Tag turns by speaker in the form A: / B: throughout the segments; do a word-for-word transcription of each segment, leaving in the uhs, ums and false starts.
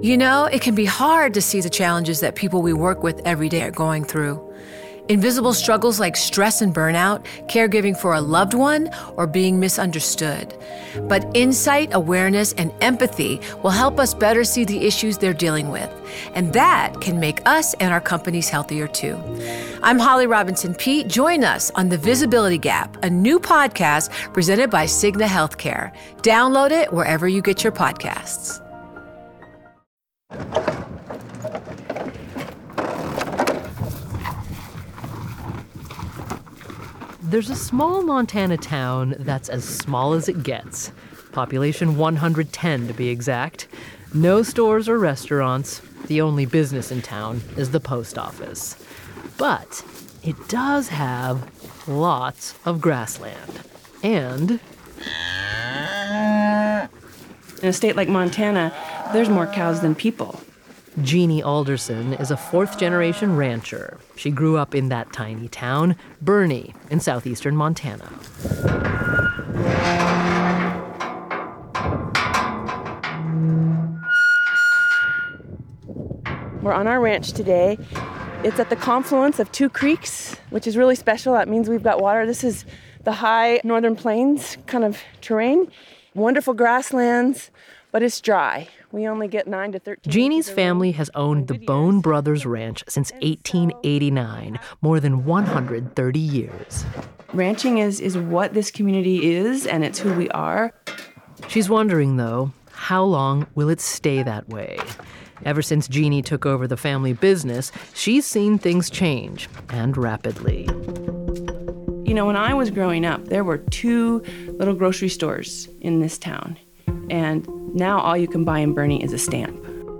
A: You know, it can be hard to see the challenges that people we work with every day are going through. Invisible struggles like stress and burnout, caregiving for a loved one, or being misunderstood. But insight, awareness, and empathy will help us better see the issues they're dealing with. And that can make us and our companies healthier too. I'm Holly Robinson Peete. Join us on The Visibility Gap, a new podcast presented by Cigna Healthcare. Download it wherever you get your podcasts.
B: There's a small Montana town that's as small as it gets. Population one hundred ten to be exact. No stores or restaurants. The only business in town is the post office. But it does have lots of grassland. And
C: in a state like Montana, there's more cows than people.
B: Jeannie Alderson is a fourth-generation rancher. She grew up in that tiny town, Boerne, in southeastern Montana.
C: We're on our ranch today. It's at the confluence of two creeks, which is really special. That means we've got water. This is the high northern plains kind of terrain. Wonderful grasslands, but it's dry. We only get nine to thirteen.
B: Jeannie's family has owned the Bone Brothers Ranch since eighteen eighty-nine, more than one hundred thirty years.
C: Ranching is, is what this community is, and it's who we are.
B: She's wondering, though, how long will it stay that way? Ever since Jeannie took over the family business, she's seen things change, and rapidly.
C: You know, when I was growing up, there were two little grocery stores in this town. And now all you can buy in Boerne is a stamp.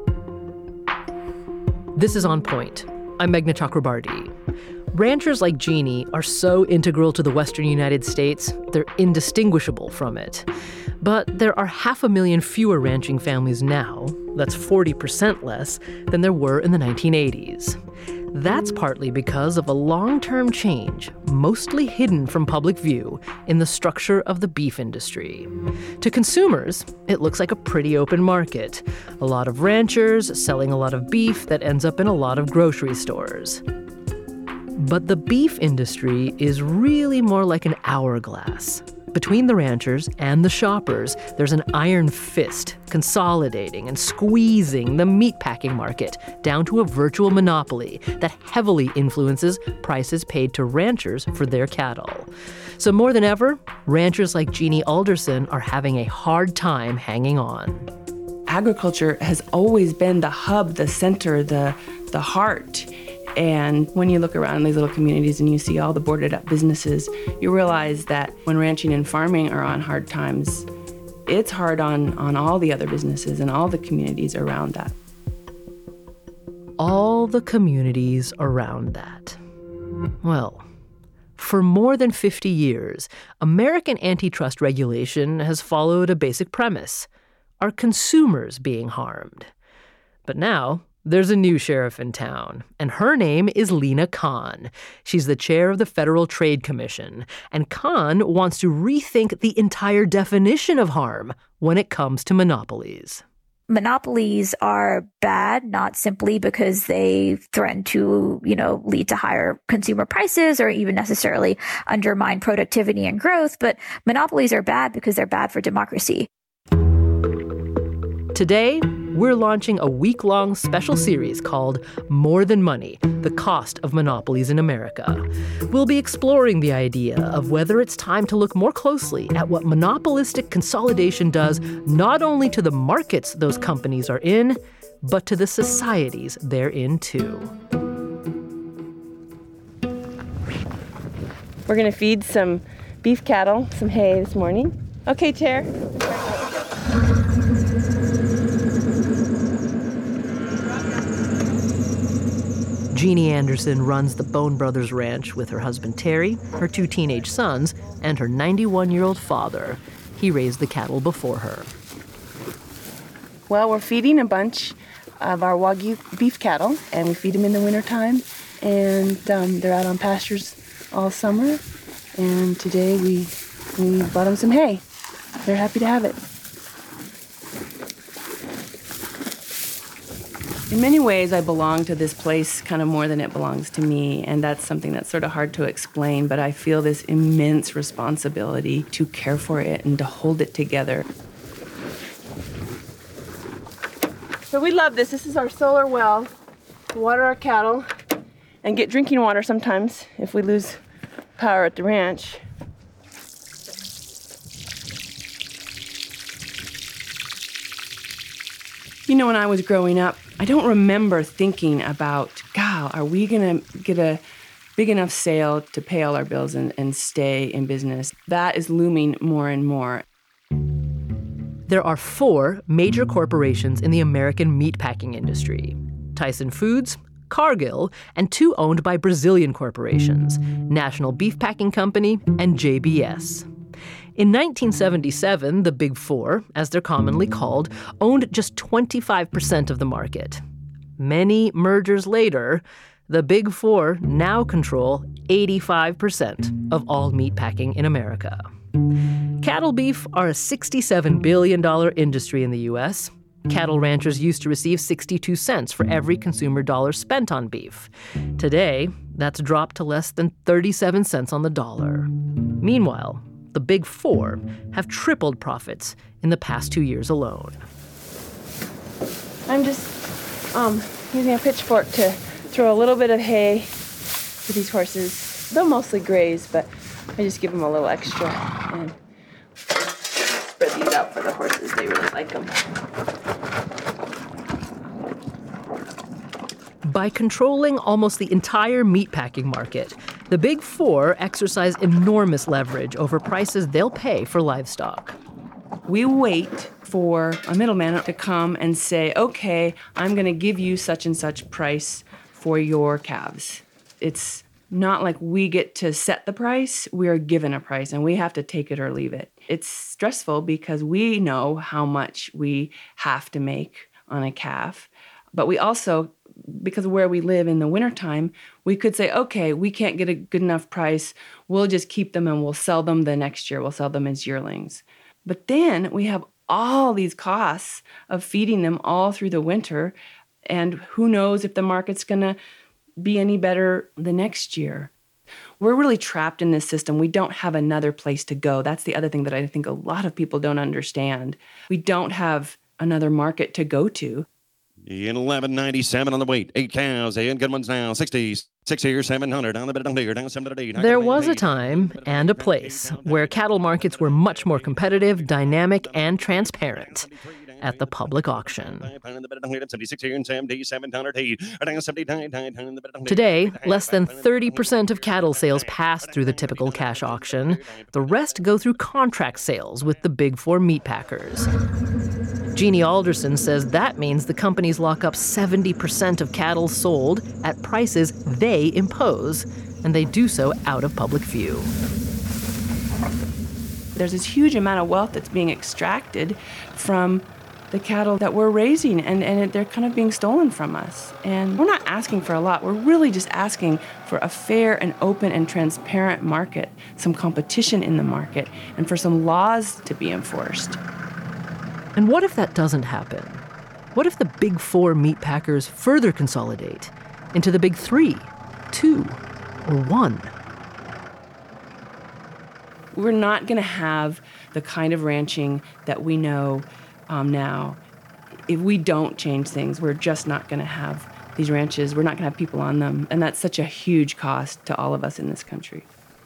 B: This is On Point. I'm Meghna Chakrabarti. Ranchers like Jeannie are so integral to the western United States, they're indistinguishable from it. But there are half a million fewer ranching families now. That's forty percent less than there were in the nineteen eighties. That's partly because of a long-term change, mostly hidden from public view, in the structure of the beef industry. To consumers, it looks like a pretty open market. A lot of ranchers selling a lot of beef that ends up in a lot of grocery stores. But the beef industry is really more like an hourglass. Between the ranchers and the shoppers, there's an iron fist consolidating and squeezing the meatpacking market down to a virtual monopoly that heavily influences prices paid to ranchers for their cattle. So more than ever, ranchers like Jeannie Alderson are having a hard time hanging on.
C: Agriculture has always been the hub, the center, the, the heart. And when you look around these little communities and you see all the boarded up businesses, you realize that when ranching and farming are on hard times, it's hard on, on all the other businesses and all the communities around that.
B: All the communities around that. Well, for more than fifty years, American antitrust regulation has followed a basic premise: are consumers being harmed? But now, there's a new sheriff in town, and her name is Lina Khan. She's the chair of the Federal Trade Commission, and Khan wants to rethink the entire definition of harm when it comes to monopolies.
D: Monopolies are bad, not simply because they threaten to, you know, lead to higher consumer prices or even necessarily undermine productivity and growth, but monopolies are bad because they're bad for democracy.
B: Today, we're launching a week-long special series called More Than Money, The Cost of Monopolies in America. We'll be exploring the idea of whether it's time to look more closely at what monopolistic consolidation does not only to the markets those companies are in, but to the societies they're in too.
C: We're going to feed some beef cattle some hay this morning. Okay, Chair.
B: Jeannie Anderson runs the Bone Brothers Ranch with her husband Terry, her two teenage sons, and her ninety-one-year-old father. He raised the cattle before her.
C: Well, we're feeding a bunch of our Wagyu beef cattle, and we feed them in the wintertime. And um, they're out on pastures all summer. And today we, we bought them some hay. They're happy to have it. In many ways, I belong to this place kind of more than it belongs to me, and that's something that's sort of hard to explain, but I feel this immense responsibility to care for it and to hold it together. So we love this. This is our solar well to water our cattle and get drinking water sometimes if we lose power at the ranch. You know, when I was growing up, I don't remember thinking about, God, are we going to get a big enough sale to pay all our bills and, and stay in business? That is looming more and more.
B: There are four major corporations in the American meatpacking industry: Tyson Foods, Cargill, and two owned by Brazilian corporations, National Beef Packing Company and J B S. In nineteen seventy-seven, the Big Four, as they're commonly called, owned just twenty-five percent of the market. Many mergers later, the Big Four now control eighty-five percent of all meatpacking in America. Cattle beef are a sixty-seven billion dollars industry in the U S. Cattle ranchers used to receive sixty-two cents for every consumer dollar spent on beef. Today, that's dropped to less than thirty-seven cents on the dollar. Meanwhile, the Big Four have tripled profits in the past two years alone.
C: I'm just um, using a pitchfork to throw a little bit of hay to these horses. They'll mostly graze, but I just give them a little extra and spread these out for the horses. They really like them.
B: By controlling almost the entire meatpacking market, the Big Four exercise enormous leverage over prices they'll pay for livestock.
C: We wait for a middleman to come and say, okay, I'm going to give you such and such price for your calves. It's not like we get to set the price. We are given a price, and we have to take it or leave it. It's stressful because we know how much we have to make on a calf, but we also, because of where we live in the wintertime, we could say, okay, we can't get a good enough price. We'll just keep them and we'll sell them the next year. We'll sell them as yearlings. But then we have all these costs of feeding them all through the winter, and who knows if the market's going to be any better the next year. We're really trapped in this system. We don't have another place to go. That's the other thing that I think a lot of people don't understand. We don't have another market to go to.
E: In eleven ninety-seven on the weight, eight cows, and good ones now, sixty, six here, seven hundred, down the bit, down here, down seven to eight.
B: There was a time and a place where cattle markets were much more competitive, dynamic, and transparent. At the public auction. Today, less than thirty percent of cattle sales pass through the typical cash auction. The rest go through contract sales with the Big Four meat packers. Jeannie Alderson says that means the companies lock up seventy percent of cattle sold at prices they impose, and they do so out of public view.
C: There's this huge amount of wealth that's being extracted from the cattle that we're raising, and, and they're kind of being stolen from us. And we're not asking for a lot. We're really just asking for a fair and open and transparent market, some competition in the market, and for some laws to be enforced.
B: And what if that doesn't happen? What if the Big Four meat packers further consolidate into the Big Three, two, or one?
C: We're not going to have the kind of ranching that we know um, now. If we don't change things, we're just not going to have these ranches. We're not going to have people on them. And that's such a huge cost to all of us in this country.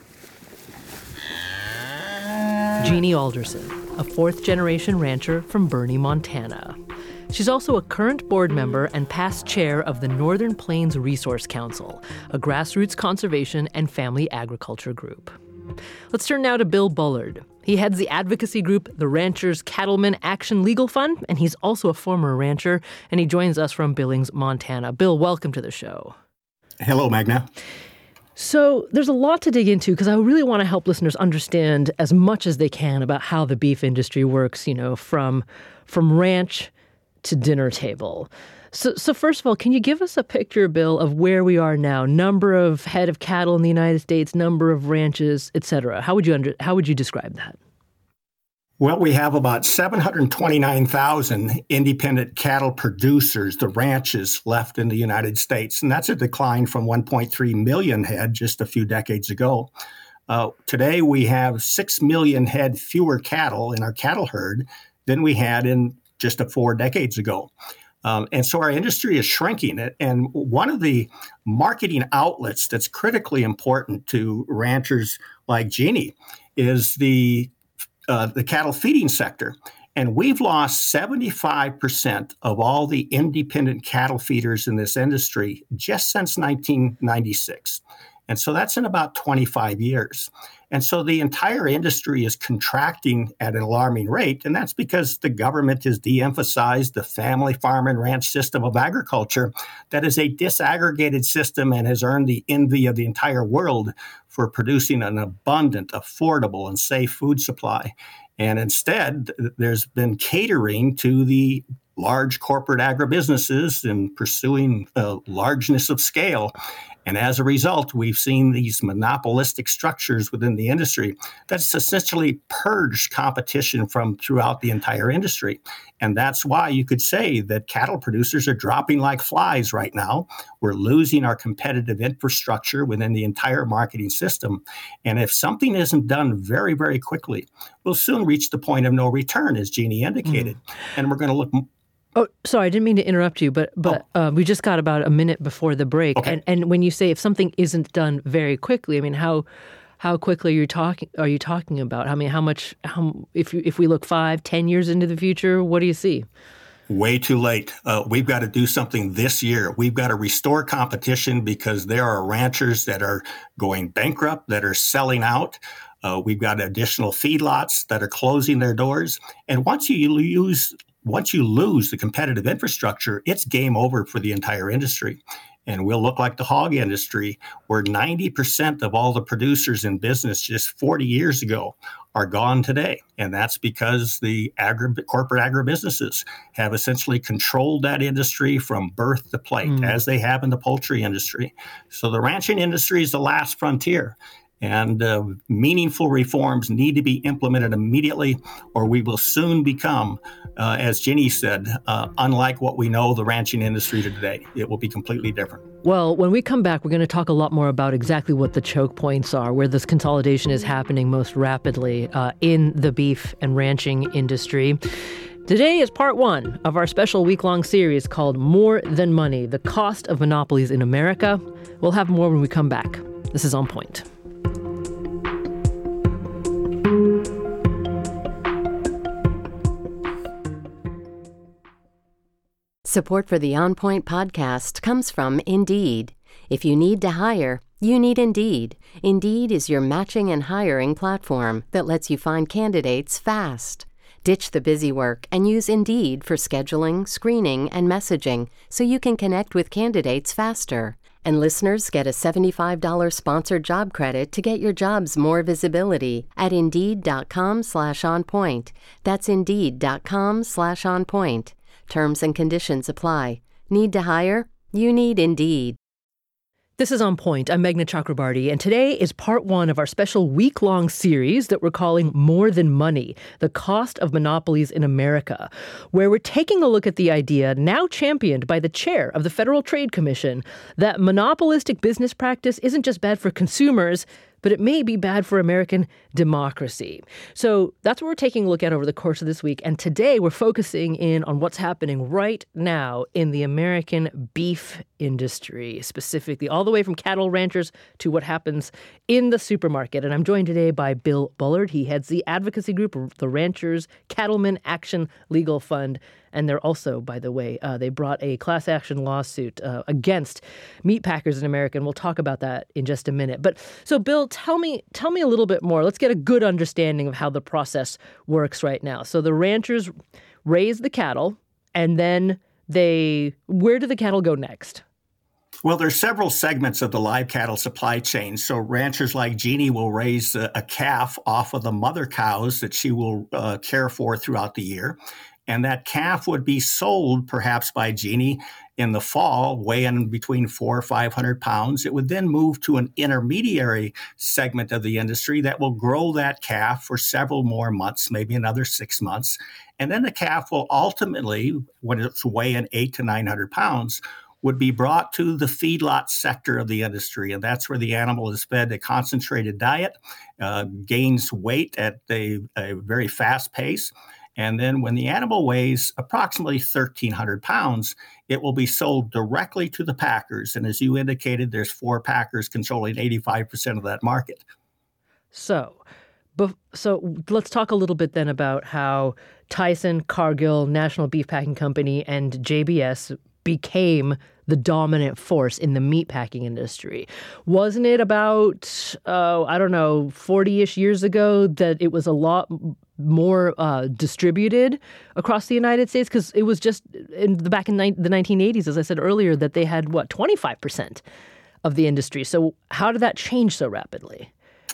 B: Jeannie Alderson, a fourth-generation rancher from Boerne, Montana. She's also a current board member and past chair of the Northern Plains Resource Council, a grassroots conservation and family agriculture group. Let's turn now to Bill Bullard. He heads the advocacy group, the Ranchers Cattlemen Action Legal Fund, and he's also a former rancher, and he joins us from Billings, Montana. Bill, welcome to the show.
F: Hello, Magna.
B: So there's a lot to dig into because I really want to help listeners understand as much as they can about how the beef industry works, you know, from from ranch to dinner table. So, so first of all, can you give us a picture, Bill, of where we are now? Number of head of cattle in the United States, number of ranches, et cetera. How would you under, how would you describe that?
F: Well, we have about seven hundred twenty-nine thousand independent cattle producers, the ranches left in the United States. And that's a decline from one point three million head just a few decades ago. Uh, today, we have six million head fewer cattle in our cattle herd than we had in just a four decades ago. Um, and so our industry is shrinking. And one of the marketing outlets that's critically important to ranchers like Jeannie is the Uh, the cattle feeding sector. And we've lost seventy-five percent of all the independent cattle feeders in this industry just since nineteen ninety-six. And so that's in about twenty-five years. And so the entire industry is contracting at an alarming rate. And that's because the government has de-emphasized the family farm and ranch system of agriculture that is a disaggregated system and has earned the envy of the entire world for producing an abundant, affordable, and safe food supply. And instead, there's been catering to the large corporate agribusinesses and pursuing uh, largeness of scale. And as a result, we've seen these monopolistic structures within the industry that's essentially purged competition from throughout the entire industry. And that's why you could say that cattle producers are dropping like flies right now. We're losing our competitive infrastructure within the entire marketing system. And if something isn't done very, very quickly, we'll soon reach the point of no return, as Jeannie indicated. Mm. And we're going to look...
B: Oh, sorry, I didn't mean to interrupt you, but but oh. uh, we just got about a minute before the break.
F: Okay.
B: And and when you say if something isn't done very quickly, I mean, how how quickly are you talking are you talking about? I mean, how much how if you, if we look five, ten years into the future, what do you see?
F: Way too late. Uh, we've got to do something this year. We've got to restore competition because there are ranchers that are going bankrupt, that are selling out. Uh, we've got additional feedlots that are closing their doors. And once you use Once you lose the competitive infrastructure, it's game over for the entire industry. And we'll look like the hog industry, where ninety percent of all the producers in business just forty years ago are gone today. And that's because the agri- corporate agribusinesses have essentially controlled that industry from birth to plate, mm. as they have in the poultry industry. So the ranching industry is the last frontier. And uh, meaningful reforms need to be implemented immediately, or we will soon become, uh, as Jeannie said, uh, unlike what we know the ranching industry today. It will be completely different.
B: Well, when we come back, we're going to talk a lot more about exactly what the choke points are, where this consolidation is happening most rapidly uh, in the beef and ranching industry. Today is part one of our special week-long series called More Than Money, The Cost of Monopolies in America. We'll have more when we come back. This is On Point.
G: Support for the On Point podcast comes from Indeed. If you need to hire, you need Indeed. Indeed is your matching and hiring platform that lets you find candidates fast. Ditch the busy work and use Indeed for scheduling, screening, and messaging so you can connect with candidates faster. And listeners get a seventy-five dollars sponsored job credit to get your jobs more visibility at Indeed.com slash onpoint. That's Indeed.com slash onpoint. Terms and conditions apply. Need to hire? You need Indeed.
B: This is On Point. I'm Meghna Chakrabarty, and today is part one of our special week-long series that we're calling More Than Money, The Cost of Monopolies in America, where we're taking a look at the idea, now championed by the chair of the Federal Trade Commission, that monopolistic business practice isn't just bad for consumers, but it may be bad for American democracy. So that's what we're taking a look at over the course of this week. And today we're focusing in on what's happening right now in the American beef industry, specifically all the way from cattle ranchers to what happens in the supermarket. And I'm joined today by Bill Bullard. He heads the advocacy group, the Ranchers Cattlemen Action Legal Fund. And they're also, by the way, uh, they brought a class action lawsuit uh, against meat packers in America. And we'll talk about that in just a minute. But so, Bill, tell me tell me a little bit more. Let's get a good understanding of how the process works right now. So the ranchers raise the cattle, and then they, where do the cattle go next?
F: Well, there's several segments of the live cattle supply chain. So ranchers like Jeannie will raise a, a calf off of the mother cows that she will uh, care for throughout the year. And that calf would be sold perhaps by Jeannie in the fall, weighing between four or five hundred pounds. It would then move to an intermediary segment of the industry that will grow that calf for several more months, maybe another six months. And then the calf will ultimately, when it's weighing eight to nine hundred pounds, would be brought to the feedlot sector of the industry. And that's where the animal is fed a concentrated diet, uh, gains weight at a, a very fast pace. And then when the animal weighs approximately thirteen hundred pounds, it will be sold directly to the packers. And as you indicated, there's four packers controlling eighty-five percent of that market.
B: So, bef- so let's talk a little bit then about how Tyson, Cargill, National Beef Packing Company, and J B S became the dominant force in the meatpacking industry. Wasn't it about, uh, I don't know, forty-ish years ago that it was a lot more uh, distributed across the United States? Because it was just in the back in ni- the nineteen eighties, as I said earlier, that they had, what, twenty-five percent of the industry. So how did that change so rapidly?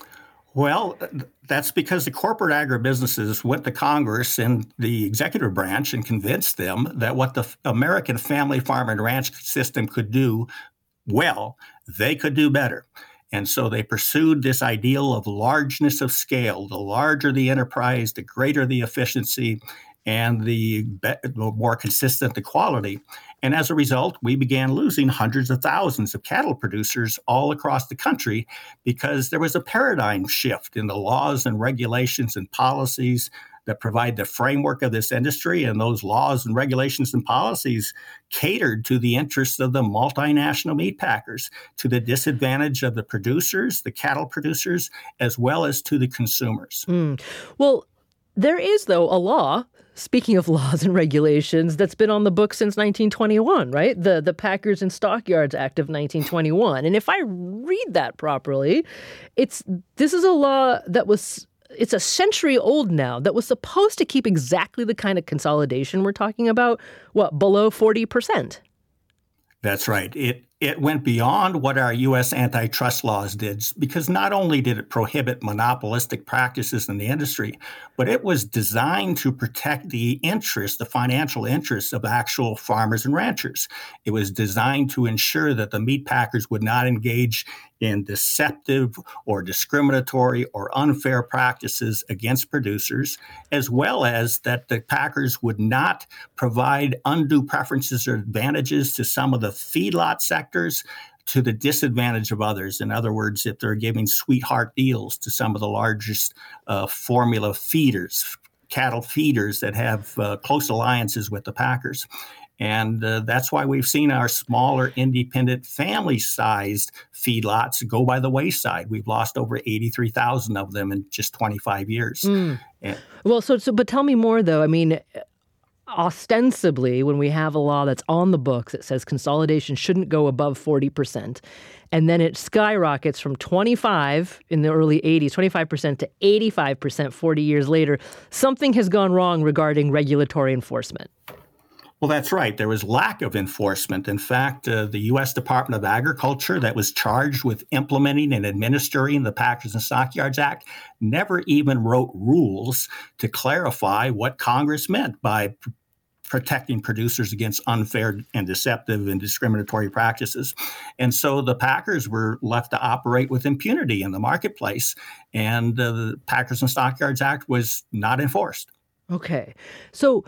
F: Well, that's because the corporate agribusinesses went to Congress and the executive branch and convinced them that what the American family farm and ranch system could do well, they could do better. And so they pursued this ideal of largeness of scale. The larger the enterprise, the greater the efficiency, and the, be- the more consistent the quality. And as a result, we began losing hundreds of thousands of cattle producers all across the country because there was a paradigm shift in the laws and regulations and policies that provide the framework of this industry. And those laws and regulations and policies catered to the interests of the multinational meat packers, to the disadvantage of the producers, the cattle producers, as well as to the consumers.
B: Mm. Well, there is, though, a law, speaking of laws and regulations, that's been on the books since nineteen twenty-one, right? The the Packers and Stockyards Act of nineteen twenty-one. And if I read that properly, it's this is a law that was it's a century old now that was supposed to keep exactly the kind of consolidation we're talking about, what, below forty percent.
F: That's right. It it went beyond what our U S antitrust laws did, because not only did it prohibit monopolistic practices in the industry, but it was designed to protect the interests, the financial interests of actual farmers and ranchers. It was designed to ensure that the meat packers would not engage in deceptive or discriminatory or unfair practices against producers, as well as that the packers would not provide undue preferences or advantages to some of the feedlot sectors to the disadvantage of others. In other words, if they're giving sweetheart deals to some of the largest uh, formula feeders, cattle feeders that have uh, close alliances with the packers. And uh, that's why we've seen our smaller, independent, family-sized feedlots go by the wayside. We've lost over eighty-three thousand of them in just twenty-five years. Mm. And,
B: well, so, so, but tell me more, though. I mean, ostensibly, when we have a law that's on the books that says consolidation shouldn't go above forty percent, and then it skyrockets from twenty-five in the early eighties, twenty-five percent to eighty-five percent forty years later, something has gone wrong regarding regulatory enforcement.
F: Well, that's right. There was lack of enforcement. In fact, uh, the U S Department of Agriculture that was charged with implementing and administering the Packers and Stockyards Act never even wrote rules to clarify what Congress meant by pr- protecting producers against unfair and deceptive and discriminatory practices. And so the packers were left to operate with impunity in the marketplace, and uh, the Packers and Stockyards Act was not enforced.
B: Okay. So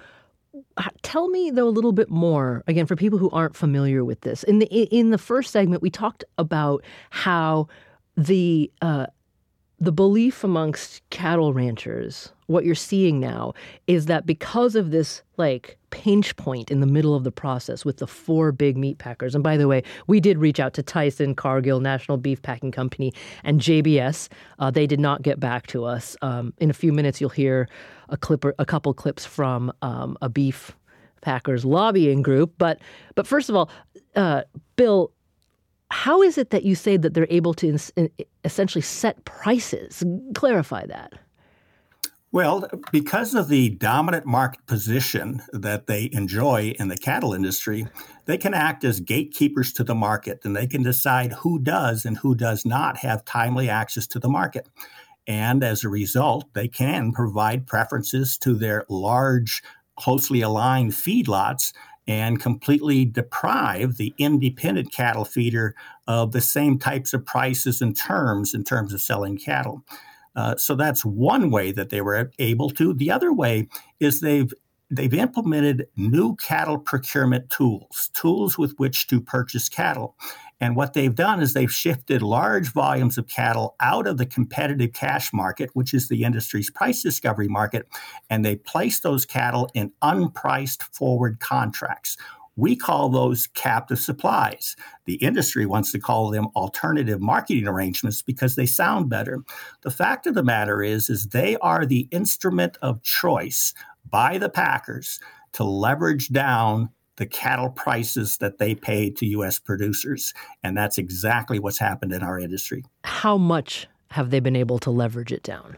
B: tell me, though, a little bit more, again, for people who aren't familiar with this. In the in the first segment, we talked about how the uh, the belief amongst cattle ranchers, what you're seeing now, is that because of this, like, pinch point in the middle of the process with the four big meat packers, and by the way, we did reach out to Tyson, Cargill, National Beef Packing Company, and J B S. Uh, they did not get back to us. Um, in a few minutes, you'll hear a clip or a couple clips from um, a beef packers lobbying group. But but first of all, uh, Bill, how is it that you say that they're able to ins- essentially set prices? Clarify that.
F: Well, because of the dominant market position that they enjoy in the cattle industry, they can act as gatekeepers to the market, and they can decide who does and who does not have timely access to the market. And as a result, they can provide preferences to their large closely aligned feedlots and completely deprive the independent cattle feeder of the same types of prices and terms in terms of selling cattle. Uh, so that's one way that they were able to. The other way is they've they've implemented new cattle procurement tools, tools with which to purchase cattle. And what they've done is they've shifted large volumes of cattle out of the competitive cash market, which is the industry's price discovery market, and they place those cattle in unpriced forward contracts. We call those captive supplies. The industry wants to call them alternative marketing arrangements because they sound better. The fact of the matter is, is they are the instrument of choice by the packers to leverage down the cattle prices that they pay to U S producers. And that's exactly what's happened in our industry.
B: How much have they been able to leverage it down?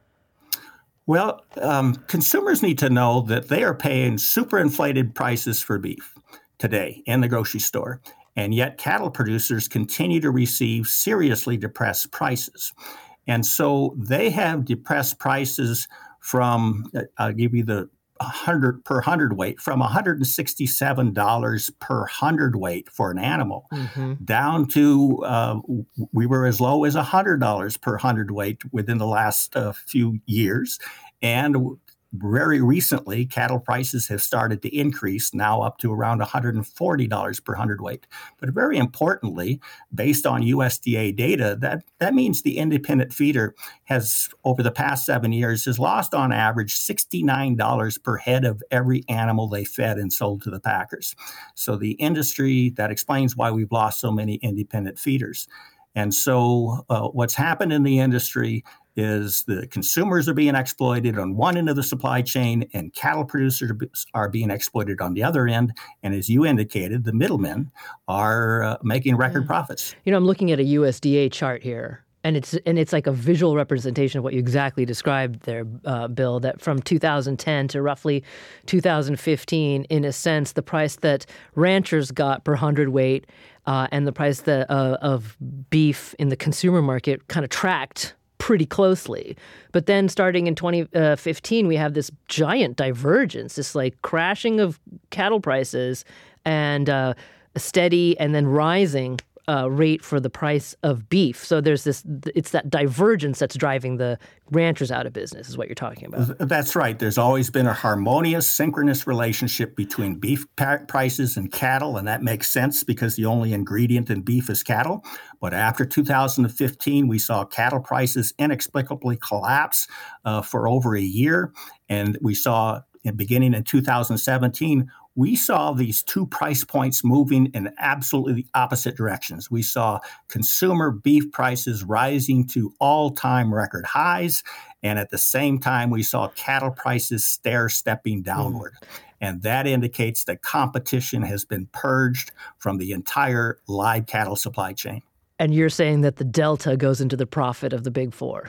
F: Well, um, consumers need to know that they are paying super inflated prices for beef today in the grocery store. And yet cattle producers continue to receive seriously depressed prices. And so they have depressed prices from, I'll give you the one hundred per hundredweight, from one hundred sixty-seven dollars per hundredweight for an animal, mm-hmm. down to uh, we were as low as one hundred dollars per hundredweight within the last uh, few years. And very recently, cattle prices have started to increase, now up to around one hundred forty dollars per hundredweight. But very importantly, based on U S D A data, that, that means the independent feeder has, over the past seven years, has lost on average sixty-nine dollars per head of every animal they fed and sold to the packers. So the industry, that explains why we've lost so many independent feeders. And so uh, what's happened in the industry is the consumers are being exploited on one end of the supply chain and cattle producers are being exploited on the other end. And as you indicated, the middlemen are uh, making record yeah. profits.
B: You know, I'm looking at a U S D A chart here, and it's and it's like a visual representation of what you exactly described there, uh, Bill, that from two thousand ten to roughly two thousand fifteen, in a sense, the price that ranchers got per hundredweight uh, and the price that, uh, of beef in the consumer market kind of tracked pretty closely. But then starting in twenty fifteen, we have this giant divergence, this like crashing of cattle prices and uh, a steady and then rising uh, rate for the price of beef. So there's this, it's that divergence that's driving the ranchers out of business is what you're talking about.
F: That's right. There's always been a harmonious, synchronous relationship between beef prices and cattle, and that makes sense because the only ingredient in beef is cattle. But after two thousand fifteen, we saw cattle prices inexplicably collapse uh, for over a year, and we saw, in beginning in two thousand seventeen, we saw these two price points moving in absolutely opposite directions. We saw consumer beef prices rising to all-time record highs, and at the same time, we saw cattle prices stair-stepping downward. Mm. And that indicates that competition has been purged from the entire live cattle supply chain.
B: And you're saying that the delta goes into the profit of the big four?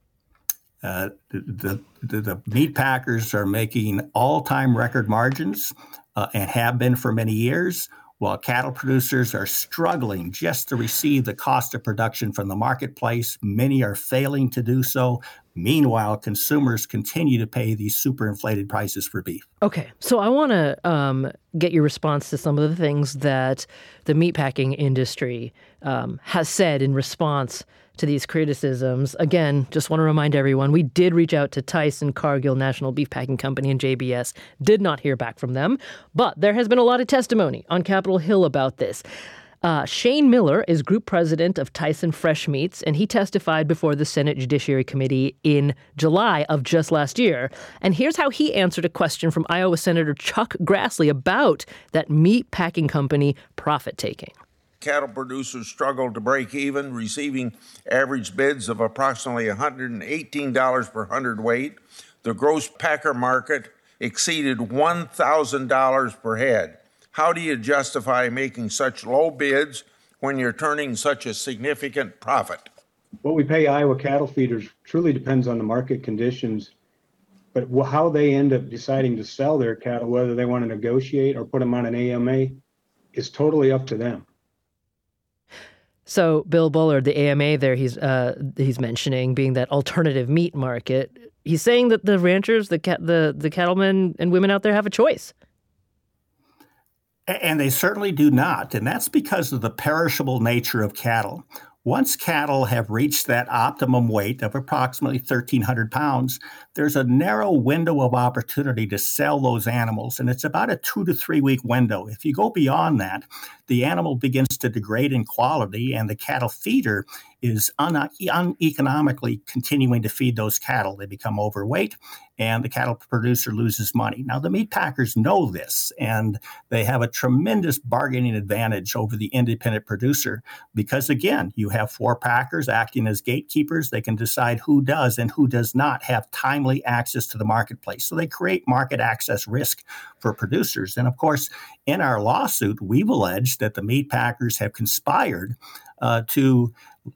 F: Uh, the, the, the meat packers are making all-time record margins uh, and have been for many years, while cattle producers are struggling just to receive the cost of production from the marketplace. Many are failing to do so. Meanwhile, consumers continue to pay these super inflated prices for beef.
B: Okay, so I want to um, get your response to some of the things that the meatpacking industry um, has said in response to these criticisms. Again, just want to remind everyone, we did reach out to Tyson, Cargill, National Beef Packing Company, and J B S. Did not hear back from them, but there has been a lot of testimony on Capitol Hill about this. Uh, Shane Miller is group president of Tyson Fresh Meats, and he testified before the Senate Judiciary Committee in July of just last year. And here's how he answered a question from Iowa Senator Chuck Grassley about that meat packing company profit-taking.
H: Cattle producers struggled to break even, receiving average bids of approximately one hundred eighteen dollars per hundredweight. The gross packer market exceeded one thousand dollars per head. How do you justify making such low bids when you're turning such a significant profit?
I: What we pay Iowa cattle feeders truly depends on the market conditions, but how they end up deciding to sell their cattle, whether they want to negotiate or put them on an A M A, is totally up to them.
B: So Bill Bullard, the A M A there, he's uh, he's mentioning being that alternative meat market. he's saying that the ranchers, the cat, the the cattlemen and women out there have a choice.
F: And they certainly do not. And that's because of the perishable nature of cattle. Once cattle have reached that optimum weight of approximately thirteen hundred pounds, there's a narrow window of opportunity to sell those animals, and it's about a two to three week window. If you go beyond that, the animal begins to degrade in quality, and the cattle feeder is un- uneconomically continuing to feed those cattle. They become overweight, and the cattle producer loses money. Now, the meat packers know this, and they have a tremendous bargaining advantage over the independent producer because, again, you have four packers acting as gatekeepers. They can decide who does and who does not have timely access to the marketplace. So they create market access risk for producers. And, of course, in our lawsuit, we've alleged that the meat packers have conspired uh, to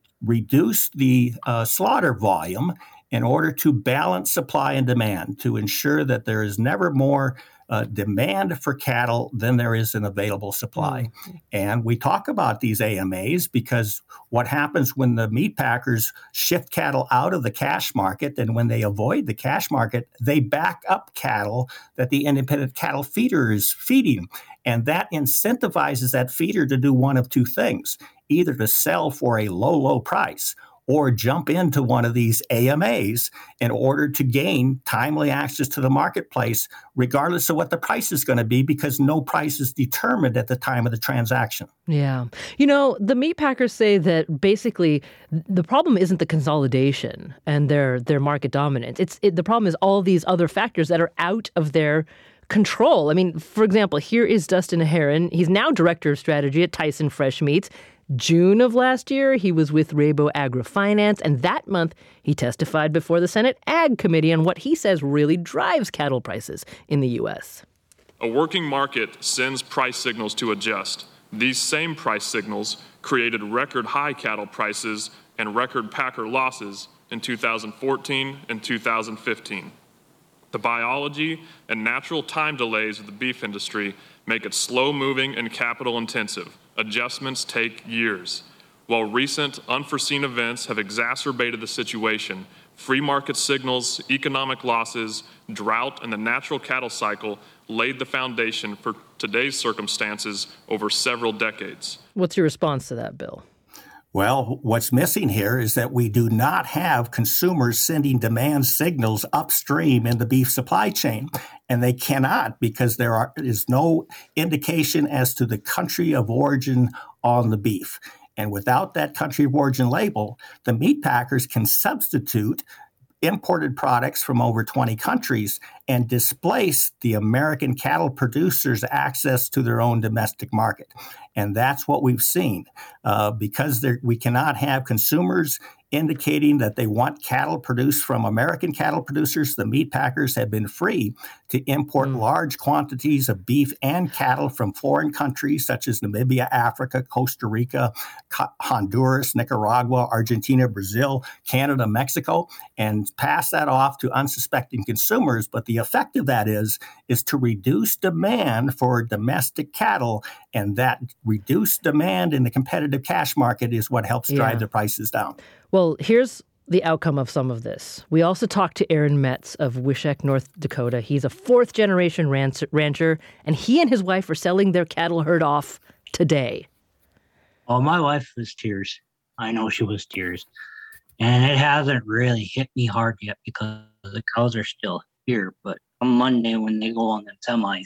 F: reduce the uh, slaughter volume in order to balance supply and demand, to ensure that there is never more uh, demand for cattle than there is an available supply. Mm-hmm. And we talk about these A M As because what happens when the meat packers shift cattle out of the cash market, and when they avoid the cash market, they back up cattle that the independent cattle feeder is feeding. And that incentivizes that feeder to do one of two things, either to sell for a low, low price or jump into one of these A M As in order to gain timely access to the marketplace, regardless of what the price is going to be, because no price is determined at the time of the transaction.
B: Yeah. You know, the meat packers say that basically the problem isn't the consolidation and their their market dominance. It's it, the problem is all these other factors that are out of their control. I mean, for example, here is Dustin Herron. He's now director of strategy at Tyson Fresh Meats. June of last year, he was with Rabo AgriFinance, and that month he testified before the Senate Ag Committee on what he says really drives cattle prices in the U S.
J: A working market sends price signals to adjust. These same price signals created record high cattle prices and record packer losses in two thousand fourteen and two thousand fifteen. The biology and natural time delays of the beef industry make it slow-moving and capital-intensive. Adjustments take years. While recent unforeseen events have exacerbated the situation, free market signals, economic losses, drought, and the natural cattle cycle laid the foundation for today's circumstances over several decades.
B: What's your response to that, Bill?
F: Well, what's missing here is that we do not have consumers sending demand signals upstream in the beef supply chain. And they cannot, because there are, is no indication as to the country of origin on the beef. And without that country of origin label, the meat packers can substitute imported products from over twenty countries and displace the American cattle producers' access to their own domestic market. And that's what we've seen. Uh, because there, we cannot have consumers indicating that they want cattle produced from American cattle producers, the meat packers have been free to import mm. large quantities of beef and cattle from foreign countries such as Namibia, Africa, Costa Rica, Honduras, Nicaragua, Argentina, Brazil, Canada, Mexico, and pass that off to unsuspecting consumers. But the effect of that is, is to reduce demand for domestic cattle, and that reduced demand in the competitive cash market is what helps drive yeah. the prices down.
B: Well, here's the outcome of some of this. We also talked to Aaron Metz of Wishek, North Dakota. He's a fourth-generation rancher, and he and his wife are selling their cattle herd off today.
K: Well, my wife was tears. I know she was tears. And it hasn't really hit me hard yet because the cows are still here. But on Monday when they go on the semis,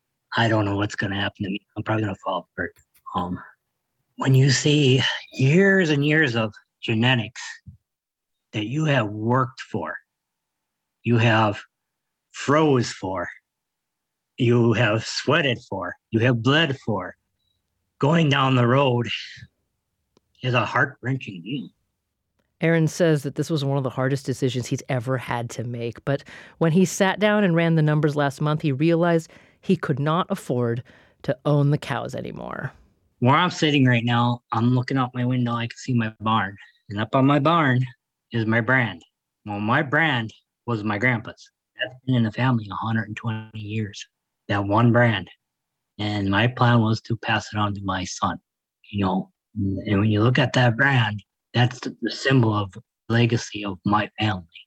K: I don't know what's going to happen to me. I'm probably going to fall apart. Um, when you see years and years of genetics that you have worked for, you have froze for, you have sweated for, you have bled for, going down the road is a heart-wrenching deal.
B: Aaron says that this was one of the hardest decisions he's ever had to make. But when he sat down and ran the numbers last month, he realized he could not afford to own the cows anymore.
K: Where I'm sitting right now, I'm looking out my window, I can see my barn. And up on my barn is my brand. Well, my brand was my grandpa's. That's been in the family one hundred twenty years, that one brand. And my plan was to pass it on to my son. You know, and when you look at that brand, that's the symbol of legacy of my family.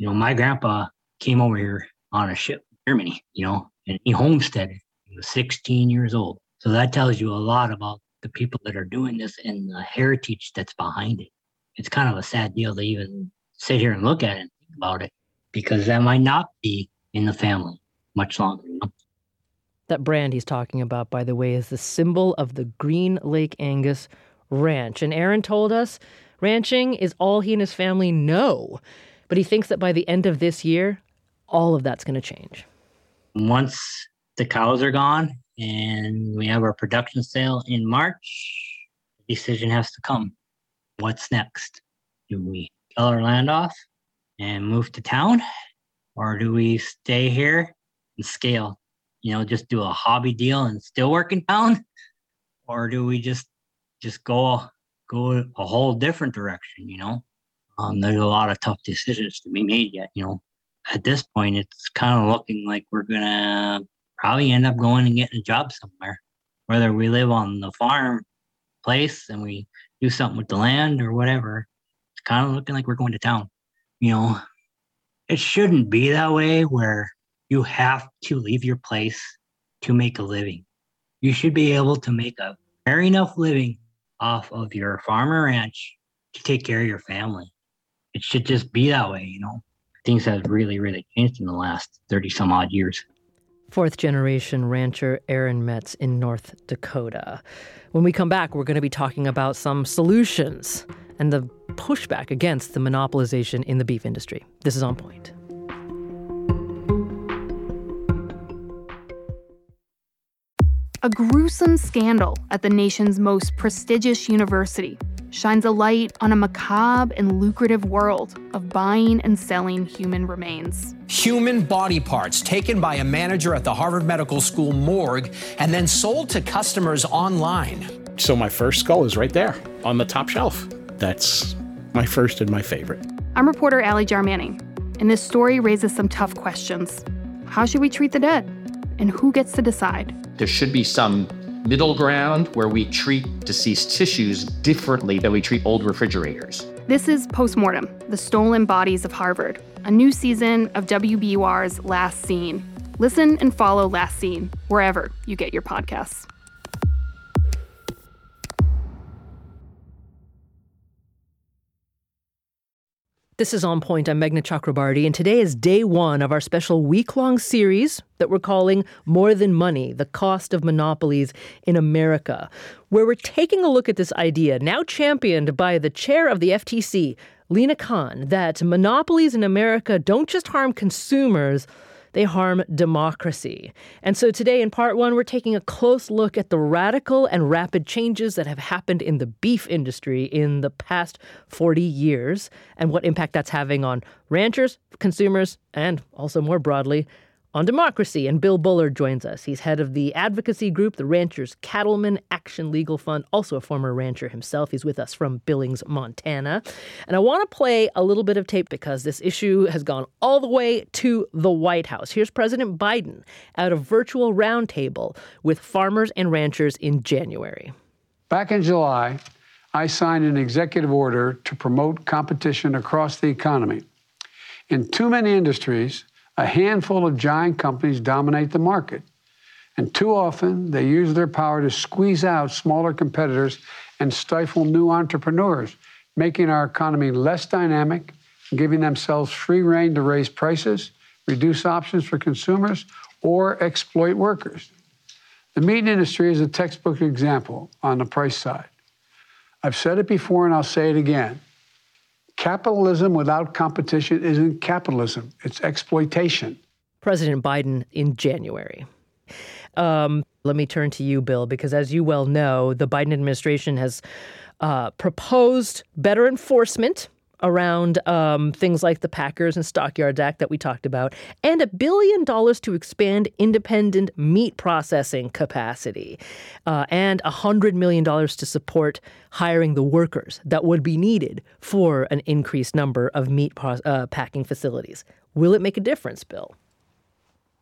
K: You know, my grandpa came over here on a ship in Germany, you know, and he homesteaded. He was sixteen years old. So that tells you a lot about the people that are doing this and the heritage that's behind it. It's kind of a sad deal to even sit here and look at it and think about it, because that might not be in the family much longer. You know?
B: That brand he's talking about, by the way, is the symbol of the Green Lake Angus Ranch. And Aaron told us ranching is all he and his family know. But he thinks that by the end of this year, all of that's going to change.
K: Once the cows are gone and we have our production sale in March, the decision has to come. What's next? Do we sell our land off and move to town? Or do we stay here and scale? You know, just do a hobby deal and still work in town? Or do we just just go, go a whole different direction, you know? Um, there's a lot of tough decisions to be made yet, you know. At this point, it's kind of looking like we're going to probably end up going and getting a job somewhere. Whether we live on the farm place and we do something with the land or whatever, it's kind of looking like we're going to town. You know, it shouldn't be that way where you have to leave your place to make a living. You should be able to make a fair enough living off of your farm or ranch to take care of your family. It should just be that way, you know. Things have really, really changed in the last thirty some odd years.
B: Fourth generation rancher Aaron Metz in North Dakota. When we come back, we're going to be talking about some solutions and the pushback against the monopolization in the beef industry. This is On Point.
L: A gruesome scandal at the nation's most prestigious university shines a light on a macabre and lucrative world of buying and selling human remains.
M: Human body parts taken by a manager at the Harvard Medical School morgue and then sold to customers online.
N: So my first skull is right there on the top shelf. That's my first and my favorite.
L: I'm reporter Allie Jarmanning, and this story raises some tough questions. How should we treat the dead? And who gets to decide?
O: There should be some middle ground where we treat deceased tissues differently than we treat old refrigerators.
L: This is Postmortem, The Stolen Bodies of Harvard, a new season of W B U R's Last Scene. Listen and follow Last Scene wherever you get your podcasts.
B: This is On Point. I'm Meghna Chakrabarty, and today is day one of our special week-long series that we're calling More Than Money, the Cost of Monopolies in America, where we're taking a look at this idea, now championed by the chair of the F T C, Lina Khan, that monopolies in America don't just harm consumers, they harm democracy. And so today in part one, we're taking a close look at the radical and rapid changes that have happened in the beef industry in the past forty years and what impact that's having on ranchers, consumers, and also more broadly, on democracy. And Bill Bullard joins us. He's head of the advocacy group, the Ranchers Cattlemen Action Legal Fund, also a former rancher himself. He's with us from Billings, Montana. And I want to play a little bit of tape because this issue has gone all the way to the White House. Here's President Biden at a virtual roundtable with farmers and ranchers in January.
P: Back in July, I signed an executive order to promote competition across the economy. In too many industries, a handful of giant companies dominate the market, and too often they use their power to squeeze out smaller competitors and stifle new entrepreneurs, making our economy less dynamic and giving themselves free rein to raise prices, reduce options for consumers, or exploit workers. The meat industry is a textbook example on the price side. I've said it before and I'll say it again. Capitalism without competition isn't capitalism, it's exploitation.
B: President Biden in January. Um, let me turn to you, Bill, because as you well know, the Biden administration has uh, proposed better enforcement around um, things like the Packers and Stockyards Act that we talked about, and a billion dollars to expand independent meat processing capacity, uh, and one hundred million dollars to support hiring the workers that would be needed for an increased number of meat pro- uh, packing facilities. Will it make a difference, Bill?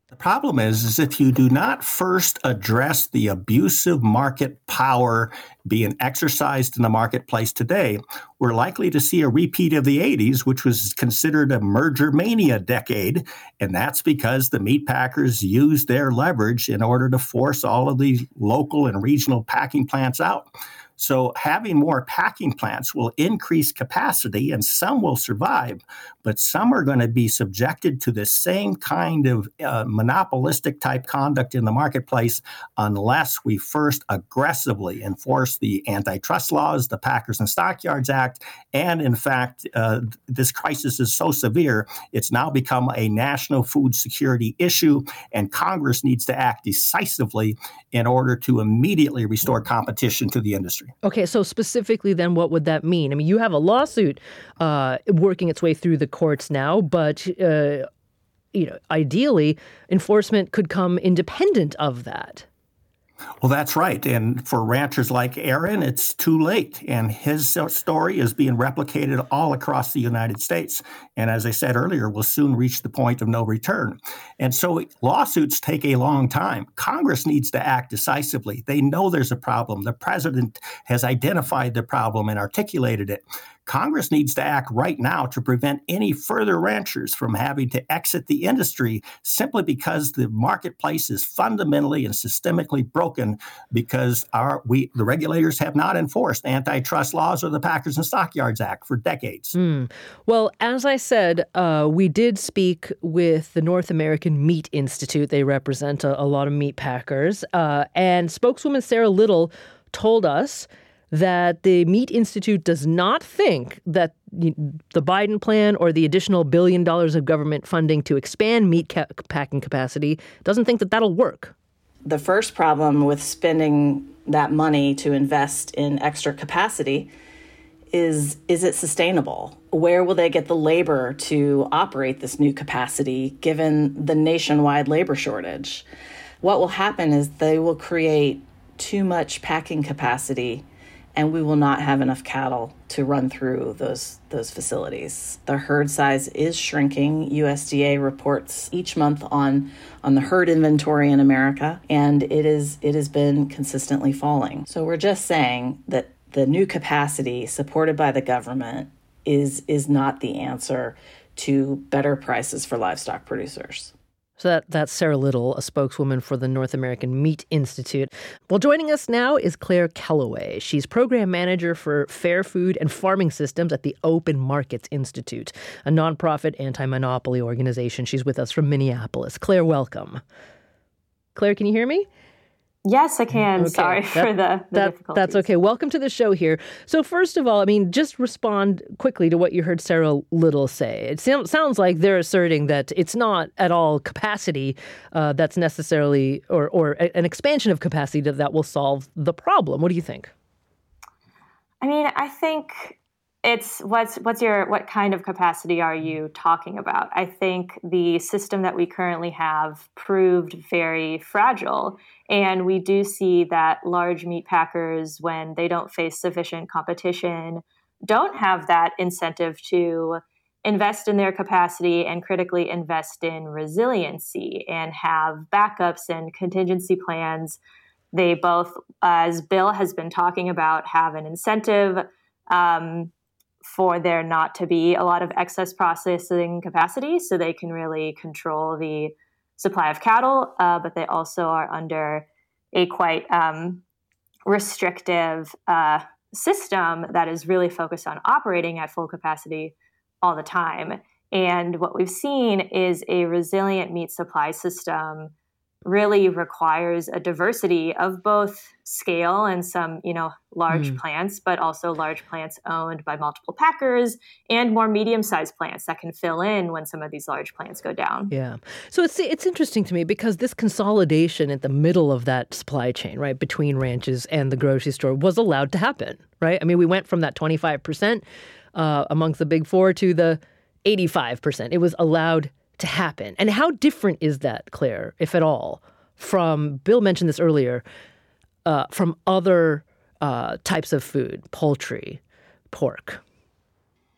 F: The problem is, is if you do not first address the abusive market power being exercised in the marketplace today, we're likely to see a repeat of the eighties, which was considered a merger mania decade. And that's because the meat packers used their leverage in order to force all of the local and regional packing plants out. So having more packing plants will increase capacity, and some will survive, but some are going to be subjected to the same kind of uh, monopolistic type conduct in the marketplace unless we first aggressively enforce the antitrust laws, the Packers and Stockyards Act. And in fact, uh, this crisis is so severe, it's now become a national food security issue, and Congress needs to act decisively in order to immediately restore competition to the industry.
B: Okay, so specifically then what would that mean? I mean, you have a lawsuit uh, working its way through the courts now, but uh, you know, ideally, enforcement could come independent of that.
F: Well, that's right. And for ranchers like Aaron, it's too late. And his story is being replicated all across the United States. And as I said earlier, we'll soon reach the point of no return. And so lawsuits take a long time. Congress needs to act decisively. They know there's a problem. The president has identified the problem and articulated it. Congress needs to act right now to prevent any further ranchers from having to exit the industry simply because the marketplace is fundamentally and systemically broken because our we the regulators have not enforced antitrust laws or the Packers and Stockyards Act for decades.
B: Mm. Well, as I said, uh, we did speak with the North American Meat Institute. They represent a, a lot of meat packers. Uh, and spokeswoman Sarah Little told us that the Meat Institute does not think that the Biden plan or the additional billion dollars of government funding to expand meat ca- packing capacity doesn't think that that'll work.
Q: The first problem with spending that money to invest in extra capacity is, is it sustainable? Where will they get the labor to operate this new capacity given the nationwide labor shortage? What will happen is they will create too much packing capacity, and we will not have enough cattle to run through those those facilities. The herd size is shrinking. U S D A reports each month on on the herd inventory in America, and it is it has been consistently falling. So we're just saying that the new capacity supported by the government is is not the answer to better prices for livestock producers.
B: So that, that's Sarah Little, a spokeswoman for the North American Meat Institute. Well, joining us now is Claire Kellaway. She's program manager for Fair Food and Farming Systems at the Open Markets Institute, a nonprofit anti-monopoly organization. She's with us from Minneapolis. Claire, welcome. Claire, can you hear me?
R: Yes, I can.
B: Okay.
R: Sorry
B: that,
R: for the, the
B: that,
R: difficulties.
B: That's okay. Welcome to the show here. So first of all, I mean, just respond quickly to what you heard Sarah Little say. It sounds like they're asserting that it's not at all capacity uh, that's necessarily, or, or an expansion of capacity that, that will solve the problem. What do you think?
R: I mean, I think it's what's what's your what kind of capacity are you talking about? I think the system that we currently have proved very fragile. And we do see that large meat packers, when they don't face sufficient competition, don't have that incentive to invest in their capacity and critically invest in resiliency and have backups and contingency plans. They both, as Bill has been talking about, have an incentive um, for there not to be a lot of excess processing capacity so they can really control the supply of cattle, uh, but they also are under a quite um, restrictive uh, system that is really focused on operating at full capacity all the time. And what we've seen is a resilient meat supply system really requires a diversity of both scale and some, you know, large mm. plants, but also large plants owned by multiple packers and more medium-sized plants that can fill in when some of these large plants go down.
B: Yeah. So it's it's interesting to me because this consolidation at the middle of that supply chain, right, between ranches and the grocery store was allowed to happen, right? I mean, we went from that twenty-five percent uh, amongst the big four to the eighty-five percent. It was allowed to happen. And how different is that, Claire, if at all, from, Bill mentioned this earlier, uh, from other uh, types of food, poultry, pork?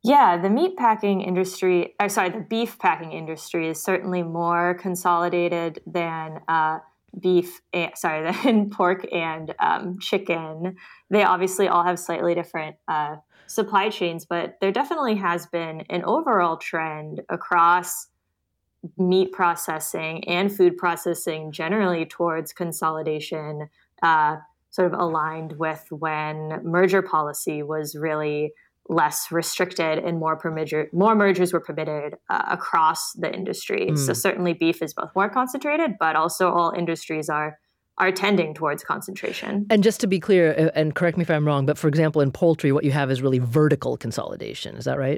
R: Yeah, the meat packing industry, or sorry, the beef packing industry is certainly more consolidated than uh, beef, and, sorry, than pork and um, chicken. They obviously all have slightly different uh, supply chains, but there definitely has been an overall trend across meat processing and food processing generally towards consolidation, uh, sort of aligned with when merger policy was really less restricted and more permitted, more mergers were permitted uh, across the industry. Mm. So certainly beef is both more concentrated, but also all industries are are tending towards concentration.
B: And just to be clear, and correct me if I'm wrong, but for example, in poultry, what you have is really vertical consolidation. Is that right?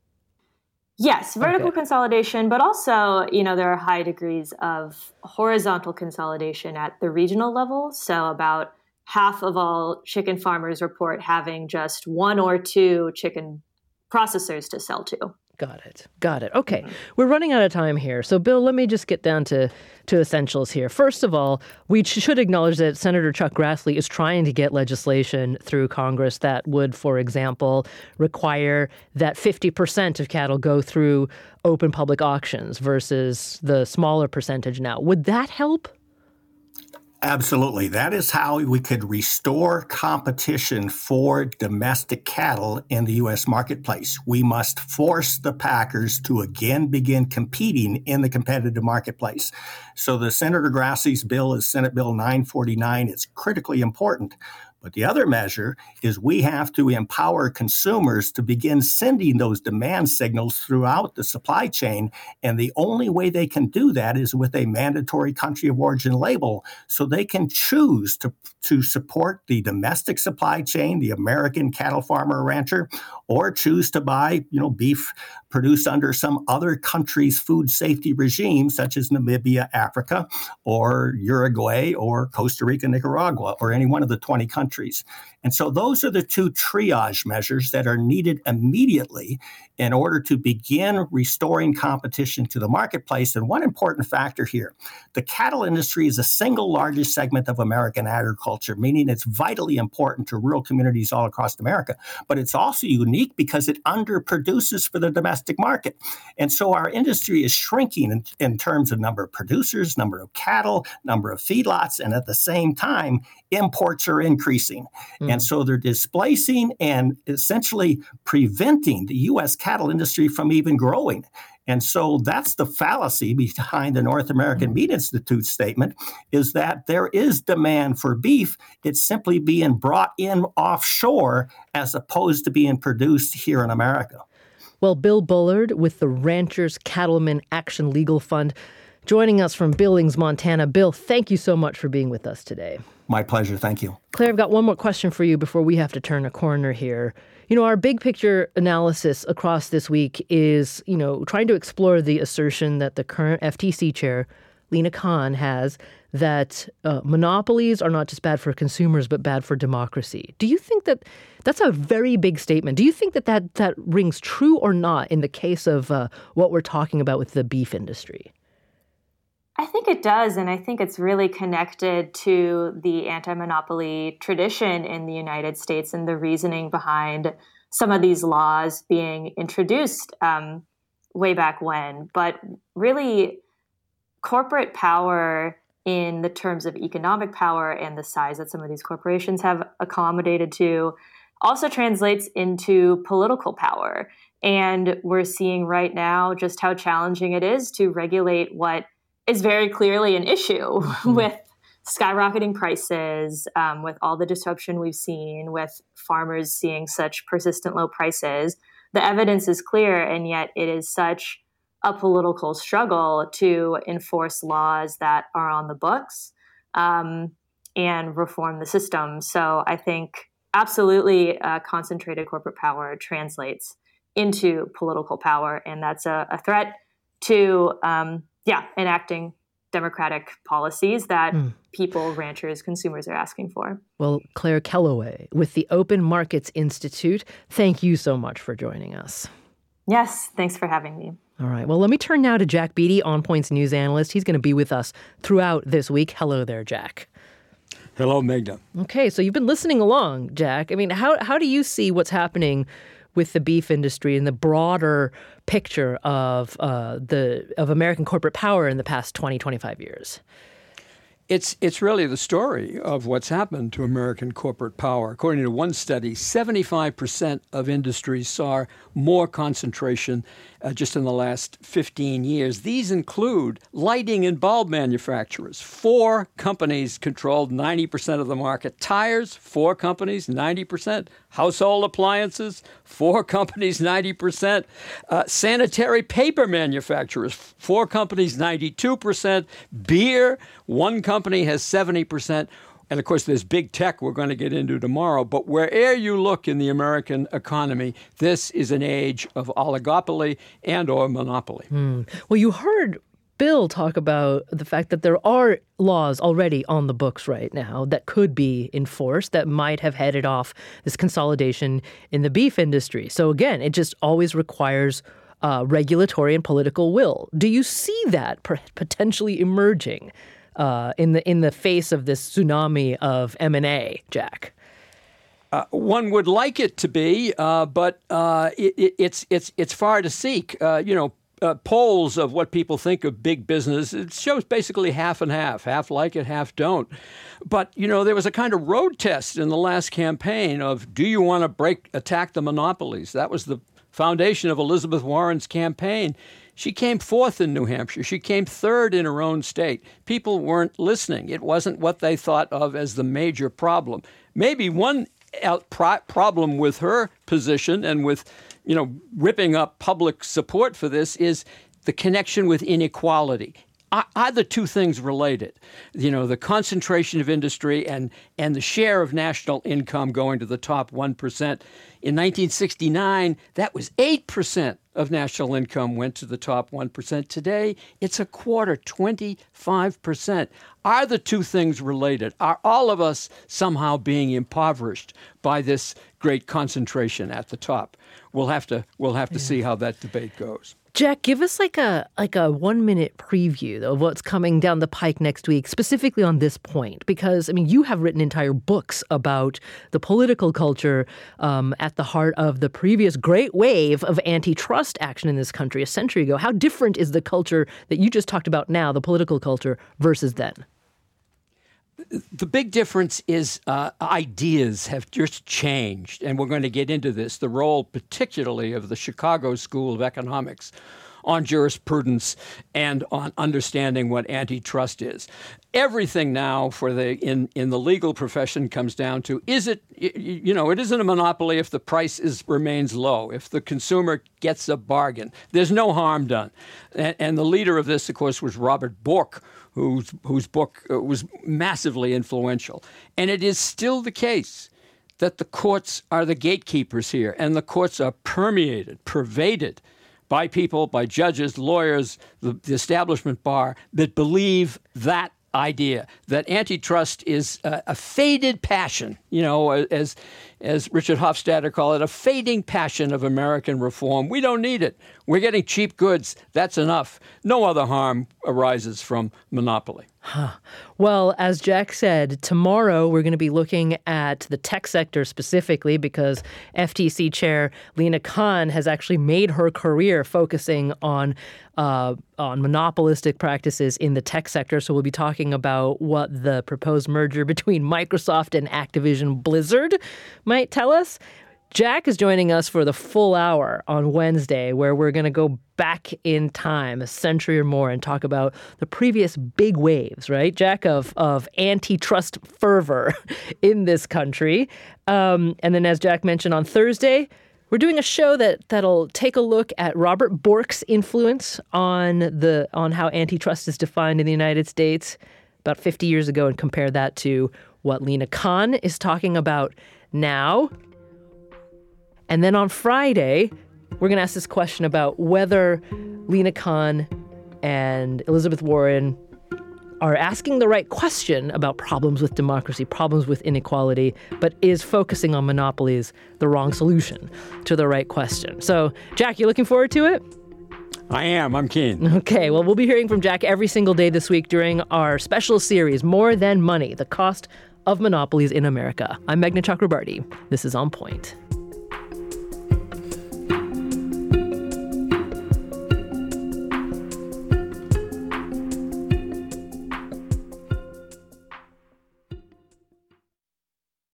R: Yes, vertical
B: okay.
R: consolidation, but also, you know, there are high degrees of horizontal consolidation at the regional level. So about half of all chicken farmers report having just one or two chicken processors to sell to.
B: Got it. Got it. Okay. Mm-hmm. We're running out of time here. So, Bill, let me just get down to, to essentials here. First of all, we should acknowledge that Senator Chuck Grassley is trying to get legislation through Congress that would, for example, require that fifty percent of cattle go through open public auctions versus the smaller percentage now. Would that help?
F: Absolutely. That is how we could restore competition for domestic cattle in the U S marketplace. We must force the packers to again begin competing in the competitive marketplace. So the Senator Grassley's bill is Senate Bill nine forty-nine. It's critically important. But the other measure is we have to empower consumers to begin sending those demand signals throughout the supply chain. And the only way they can do that is with a mandatory country of origin label, so they can choose to, to support the domestic supply chain, the American cattle farmer or rancher, or choose to buy, you know, beef produced under some other country's food safety regime, such as Namibia, Africa, or Uruguay, or Costa Rica, Nicaragua, or any one of the twenty countries. And so those are the two triage measures that are needed immediately in order to begin restoring competition to the marketplace. And one important factor here, the cattle industry is the single largest segment of American agriculture, meaning it's vitally important to rural communities all across America. But it's also unique because it underproduces for the domestic market. And so our industry is shrinking in, in terms of number of producers, number of cattle, number of feedlots, and at the same time, imports are increasing. Mm. And so they're displacing and essentially preventing the U S cattle industry from even growing. And so that's the fallacy behind the North American Meat Institute statement, is that there is demand for beef. It's simply being brought in offshore as opposed to being produced here in America.
B: Well, Bill Bullard with the Ranchers Cattlemen Action Legal Fund, joining us from Billings, Montana. Bill, thank you so much for being with us today.
F: My pleasure. Thank you.
B: Claire, I've got one more question for you before we have to turn a corner here. You know, our big picture analysis across this week is, you know, trying to explore the assertion that the current F T C chair, Lina Khan, has that uh, monopolies are not just bad for consumers, but bad for democracy. Do you think that that's a very big statement? Do you think that that, that rings true or not in the case of uh, what we're talking about with the beef industry?
R: I think it does, and I think it's really connected to the anti-monopoly tradition in the United States and the reasoning behind some of these laws being introduced um, way back when. But really, corporate power in the terms of economic power and the size that some of these corporations have accommodated to also translates into political power. And we're seeing right now just how challenging it is to regulate what is very clearly an issue mm-hmm. with skyrocketing prices, um, with all the disruption we've seen, with farmers seeing such persistent low prices. The evidence is clear, and yet it is such a political struggle to enforce laws that are on the books um, and reform the system. So I think absolutely uh, concentrated corporate power translates into political power, and that's a, a threat to um, Yeah, enacting democratic policies that mm. people, ranchers, consumers are asking for.
B: Well, Claire Kellaway with the Open Markets Institute, thank you so much for joining us.
R: Yes, thanks for having me.
B: All right. Well, let me turn now to Jack Beatty, On Point's news analyst. He's going to be with us throughout this week. Hello there, Jack.
S: Hello, Megna.
B: Okay, so you've been listening along, Jack. I mean, how how do you see what's happening with the beef industry and the broader picture of uh, the of American corporate power in the past twenty, twenty-five years?
S: It's it's really the story of what's happened to American corporate power. According to one study, seventy-five percent of industries saw more concentration uh, just in the last fifteen years. These include lighting and bulb manufacturers. Four companies controlled ninety percent of the market. Tires, four companies, ninety percent. Household appliances, four companies, ninety percent. Uh, sanitary paper manufacturers, four companies, ninety-two percent. Beer, one company has seventy percent. And of course, there's big tech we're going to get into tomorrow. But wherever you look in the American economy, this is an age of oligopoly and or monopoly.
B: Mm. Well, you heard Bill talk about the fact that there are laws already on the books right now that could be enforced that might have headed off this consolidation in the beef industry. So again, it just always requires uh, regulatory and political will. Do you see that per- potentially emerging uh, in the in the face of this tsunami of M and A, Jack?
S: Uh, one would like it to be, uh, but uh, it, it, it's it's it's far to seek. Uh, you know. Uh, polls of what people think of big business, it shows basically half and half, half like it, half don't. But, you know, there was a kind of road test in the last campaign of, do you want to break, attack the monopolies? That was the foundation of Elizabeth Warren's campaign. She came fourth in New Hampshire. She came third in her own state. People weren't listening. It wasn't what they thought of as the major problem. Maybe one problem with her position and with, you know, ripping up public support for this is the connection with inequality. Are, are the two things related? You know, the concentration of industry and, and the share of national income going to the top one percent. In nineteen sixty-nine, that was eight percent of national income went to the top one percent. Today, it's a quarter, twenty-five percent. Are the two things related? Are all of us somehow being impoverished by this great concentration at the top? We'll have to we'll have to yeah. see how that debate goes.
B: Jack, give us like a like a one minute preview though, of what's coming down the pike next week, specifically on this point, because I mean you have written entire books about the political culture um, at the heart of the previous great wave of antitrust action in this country a century ago. How different is the culture that you just talked about now, the political culture, versus then?
S: The big difference is uh, ideas have just changed, and we're going to get into this, the role particularly of the Chicago School of Economics on jurisprudence and on understanding what antitrust is. Everything now for the in, in the legal profession comes down to, is it, you know, it isn't a monopoly if the price is remains low, if the consumer gets a bargain. There's no harm done. And, and the leader of this, of course, was Robert Bork, whose whose book was massively influential. And it is still the case that the courts are the gatekeepers here, and the courts are permeated, pervaded by people, by judges, lawyers, the, the establishment bar that believe that idea, that antitrust is a, a faded passion, you know, as as Richard Hofstadter called it, a fading passion of American reform. We don't need it. We're getting cheap goods. That's enough. No other harm arises from monopoly.
B: Huh. Well, as Jack said, tomorrow we're going to be looking at the tech sector specifically because F T C Chair Lina Khan has actually made her career focusing on uh, on monopolistic practices in the tech sector. So we'll be talking about what the proposed merger between Microsoft and Activision Blizzard might tell us. Jack is joining us for the full hour on Wednesday, where we're going to go back in time a century or more and talk about the previous big waves, right, Jack, of, of antitrust fervor in this country. Um, and then, as Jack mentioned, on Thursday, we're doing a show that, that'll take a look at Robert Bork's influence on the on how antitrust is defined in the United States about fifty years ago and compare that to what Lina Khan is talking about now. And then on Friday, we're going to ask this question about whether Lina Khan and Elizabeth Warren are asking the right question about problems with democracy, problems with inequality, but is focusing on monopolies the wrong solution to the right question. So, Jack, you looking forward to it?
S: I am. I'm keen.
B: Okay. Well, we'll be hearing from Jack every single day this week during our special series, More Than Money, the Cost of Monopolies in America. I'm Meghna Chakrabarti. This is On Point.